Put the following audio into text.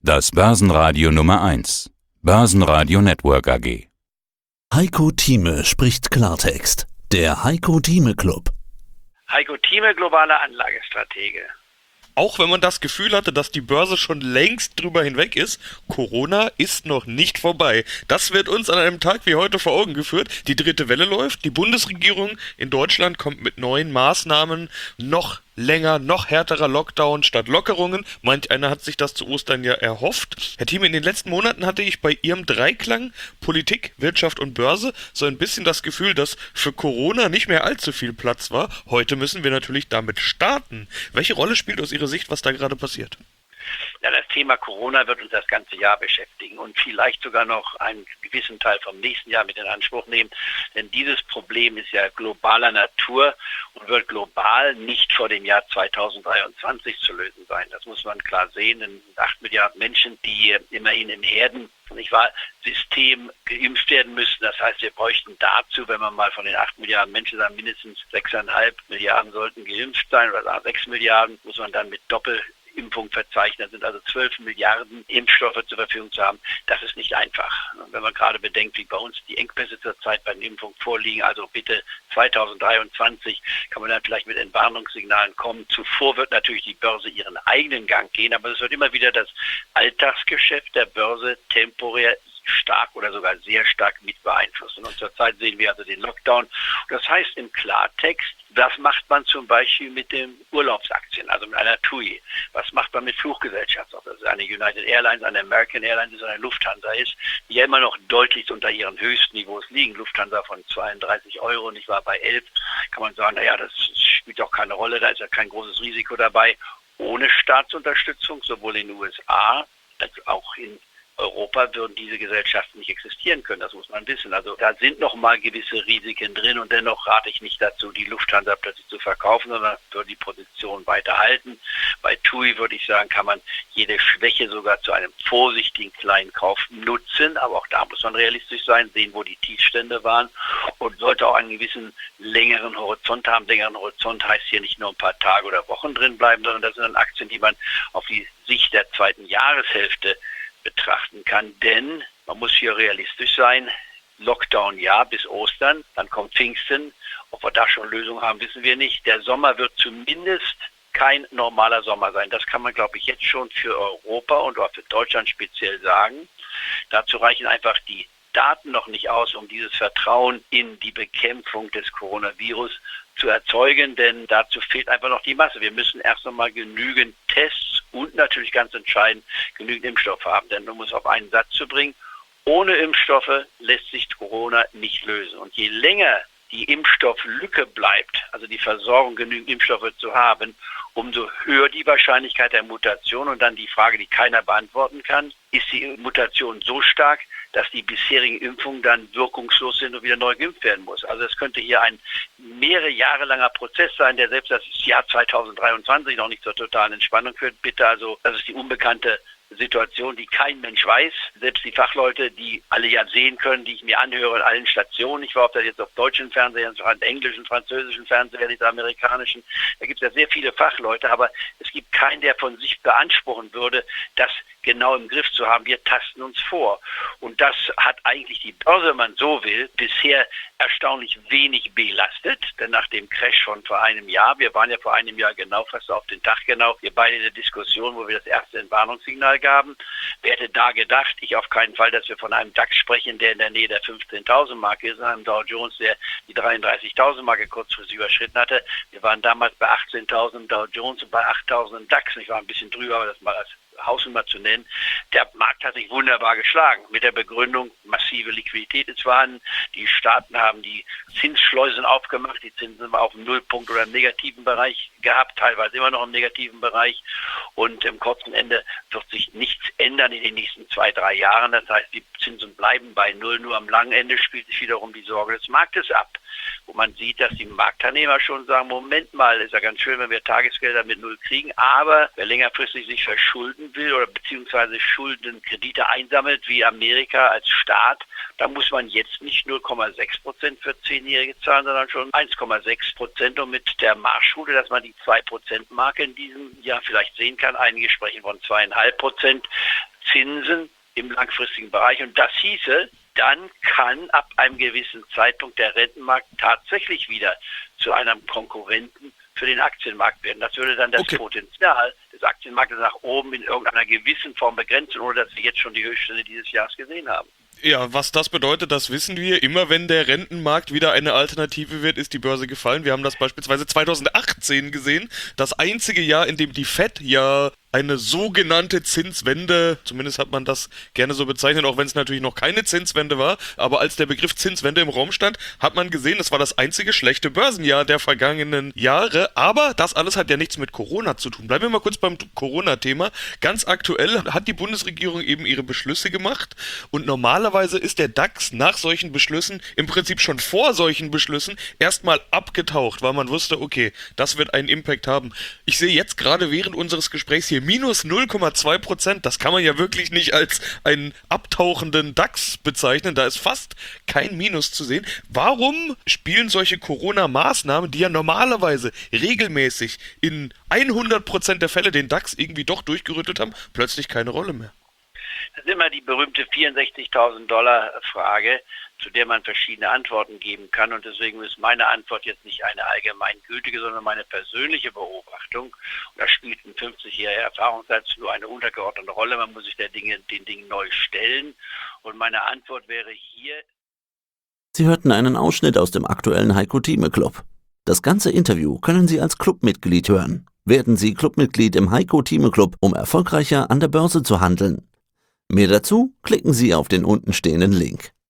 Das Börsenradio Nummer 1. Börsenradio Network AG. Heiko Thieme spricht Klartext. Der Heiko Thieme Club. Heiko Thieme, globaler Anlagestratege. Auch wenn man das Gefühl hatte, dass die Börse schon längst drüber hinweg ist, Corona ist noch nicht vorbei. Das wird uns an einem Tag wie heute vor Augen geführt. Die dritte Welle läuft, die Bundesregierung in Deutschland kommt mit neuen Maßnahmen, noch länger, noch härterer Lockdown statt Lockerungen. Manch einer hat sich das zu Ostern ja erhofft. Herr Thieme, in den letzten Monaten hatte ich bei Ihrem Dreiklang Politik, Wirtschaft und Börse so ein bisschen das Gefühl, dass für Corona nicht mehr allzu viel Platz war. Heute müssen wir natürlich damit starten. Welche Rolle spielt aus Ihrer Sicht, was da gerade passiert? Ja, das Thema Corona wird uns das ganze Jahr beschäftigen und vielleicht sogar noch einen gewissen Teil vom nächsten Jahr mit in Anspruch nehmen. Denn dieses Problem ist ja globaler Natur und wird global nicht vor dem Jahr 2023 zu lösen sein. Das muss man klar sehen, denn 8 Milliarden Menschen, die immerhin im System geimpft werden müssen. Das heißt, wir bräuchten dazu, wenn man mal von den 8 Milliarden Menschen sagen, mindestens 6,5 Milliarden sollten geimpft sein oder 6 Milliarden, muss man dann mit Doppelimpfung verzeichnen, sind also 12 Milliarden Impfstoffe zur Verfügung zu haben. Das ist nicht einfach. Wenn man gerade bedenkt, wie bei uns die Engpässe zurzeit bei den Impfungen vorliegen, also bitte 2023 kann man dann vielleicht mit Entwarnungssignalen kommen. Zuvor wird natürlich die Börse ihren eigenen Gang gehen, aber es wird immer wieder das Alltagsgeschäft der Börse temporär stark oder sogar sehr stark mit beeinflussen. Und zurzeit sehen wir also den Lockdown. Das heißt im Klartext, das macht man zum Beispiel mit den Urlaubsaktien, also mit einer TUI. Was macht man mit Fluggesellschaften? Ob das eine United Airlines, eine American Airlines ist, eine Lufthansa ist, die ja immer noch deutlich unter ihren Höchstniveaus liegen. Lufthansa von 32 Euro und ich war bei 11. Kann man sagen, naja, das spielt doch keine Rolle, da ist ja kein großes Risiko dabei. Ohne Staatsunterstützung, sowohl in den USA als auch in Europa würden diese Gesellschaften nicht existieren können, das muss man wissen. Also da sind noch mal gewisse Risiken drin und dennoch rate ich nicht dazu, die Lufthansa plötzlich zu verkaufen, sondern würde die Position weiterhalten. Bei TUI würde ich sagen, kann man jede Schwäche sogar zu einem vorsichtigen kleinen Kauf nutzen, aber auch da muss man realistisch sein, sehen, wo die Tiefstände waren und sollte auch einen gewissen längeren Horizont haben. Längeren Horizont heißt hier nicht nur ein paar Tage oder Wochen drin bleiben, sondern das sind dann Aktien, die man auf die Sicht der zweiten Jahreshälfte betrachten kann, denn man muss hier realistisch sein. Lockdown ja bis Ostern, dann kommt Pfingsten. Ob wir da schon Lösungen haben, wissen wir nicht. Der Sommer wird zumindest kein normaler Sommer sein. Das kann man, glaube ich, jetzt schon für Europa und auch für Deutschland speziell sagen. Dazu reichen einfach die Daten noch nicht aus, um dieses Vertrauen in die Bekämpfung des Coronavirus zu erzeugen, denn dazu fehlt einfach noch die Masse. Wir müssen erst einmal genügend Tests und natürlich ganz entscheidend genügend Impfstoff haben, denn um es auf einen Satz zu bringen, ohne Impfstoffe lässt sich Corona nicht lösen. Und je länger die Impfstofflücke bleibt, also die Versorgung genügend Impfstoffe zu haben, umso höher die Wahrscheinlichkeit der Mutation. Und dann die Frage, die keiner beantworten kann, ist die Mutation so stark, dass die bisherigen Impfungen dann wirkungslos sind und wieder neu geimpft werden muss. Also es könnte hier ein mehrere Jahre langer Prozess sein, der selbst das Jahr 2023 noch nicht zur totalen Entspannung führt. Bitte also, das ist die unbekannte Situation, die kein Mensch weiß. Selbst die Fachleute, die alle ja sehen können, die ich mir anhöre in allen Stationen. Ich war, ob das jetzt auf deutschen Fernsehern, auf englischen, französischen Fernsehern, nicht amerikanischen. Da gibt es ja sehr viele Fachleute, aber es gibt keinen, der von sich beanspruchen würde, das genau im Griff zu haben. Wir tasten uns vor. Und das hat eigentlich die Börse, wenn man so will, bisher erstaunlich wenig belastet. Denn nach dem Crash von vor einem Jahr, wir waren ja vor einem Jahr genau, fast auf den Tag genau, wir beide in der Diskussion, wo wir das erste Entwarnungssignal gaben. Wer hätte da gedacht, ich auf keinen Fall, dass wir von einem DAX sprechen, der in der Nähe der 15.000 Marke ist, und einem Dow Jones, der die 33.000 Marke kurzfristig überschritten hatte. Wir waren damals bei 18.000 Dow Jones und bei 8.000 DAX. Ich war ein bisschen drüber, aber das mal als Hausnummer zu nennen. Der Markt hat sich wunderbar geschlagen mit der Begründung, massive Liquidität ist vorhanden. Die Staaten haben die Zinsschleusen aufgemacht, die Zinsen sind auf dem Nullpunkt oder im negativen Bereich gehabt, teilweise immer noch im negativen Bereich. Und im kurzen Ende wird sich nichts ändern in den nächsten 2-3 Jahren. Das heißt, die Zinsen bleiben bei Null. Nur am langen Ende spielt sich wiederum die Sorge des Marktes ab, wo man sieht, dass die Marktteilnehmer schon sagen, Moment mal, ist ja ganz schön, wenn wir Tagesgelder mit Null kriegen, aber wer längerfristig sich verschulden will oder beziehungsweise Schuldenkredite einsammelt, wie Amerika als Staat, da muss man jetzt nicht 0,6% für 10-Jährige zahlen, sondern schon 1,6%. Und mit der Marschroute, dass man die 2%-Marke in diesem Jahr vielleicht sehen kann, einige sprechen von 2,5%, Zinsen im langfristigen Bereich. Und das hieße, dann kann ab einem gewissen Zeitpunkt der Rentenmarkt tatsächlich wieder zu einem Konkurrenten für den Aktienmarkt werden. Das würde dann das Potenzial des Aktienmarktes nach oben in irgendeiner gewissen Form begrenzen, ohne dass wir jetzt schon die Höchststände dieses Jahres gesehen haben. Ja, was das bedeutet, das wissen wir. Immer wenn der Rentenmarkt wieder eine Alternative wird, ist die Börse gefallen. Wir haben das beispielsweise 2018 gesehen. Das einzige Jahr, in dem die Fed ja eine sogenannte Zinswende, zumindest hat man das gerne so bezeichnet, auch wenn es natürlich noch keine Zinswende war, aber als der Begriff Zinswende im Raum stand, hat man gesehen, es war das einzige schlechte Börsenjahr der vergangenen Jahre, aber das alles hat ja nichts mit Corona zu tun. Bleiben wir mal kurz beim Corona-Thema. Ganz aktuell hat die Bundesregierung eben ihre Beschlüsse gemacht und normalerweise ist der DAX nach solchen Beschlüssen, im Prinzip schon vor solchen Beschlüssen, erstmal abgetaucht, weil man wusste, okay, das wird einen Impact haben. Ich sehe jetzt gerade während unseres Gesprächs hier minus 0,2%, das kann man ja wirklich nicht als einen abtauchenden DAX bezeichnen, da ist fast kein Minus zu sehen. Warum spielen solche Corona-Maßnahmen, die ja normalerweise regelmäßig in 100% der Fälle den DAX irgendwie doch durchgerüttelt haben, plötzlich keine Rolle mehr? Das ist immer die berühmte $64.000-Frage, zu der man verschiedene Antworten geben kann. Und deswegen ist meine Antwort jetzt nicht eine allgemeingültige, sondern meine persönliche Beobachtung. Und da spielt ein 50-jähriger Erfahrungssatz nur eine untergeordnete Rolle. Man muss sich den Dingen neu stellen. Und meine Antwort wäre hier: Sie hörten einen Ausschnitt aus dem aktuellen Heiko Thieme Club. Das ganze Interview können Sie als Clubmitglied hören. Werden Sie Clubmitglied im Heiko Thieme Club, um erfolgreicher an der Börse zu handeln. Mehr dazu klicken Sie auf den untenstehenden Link.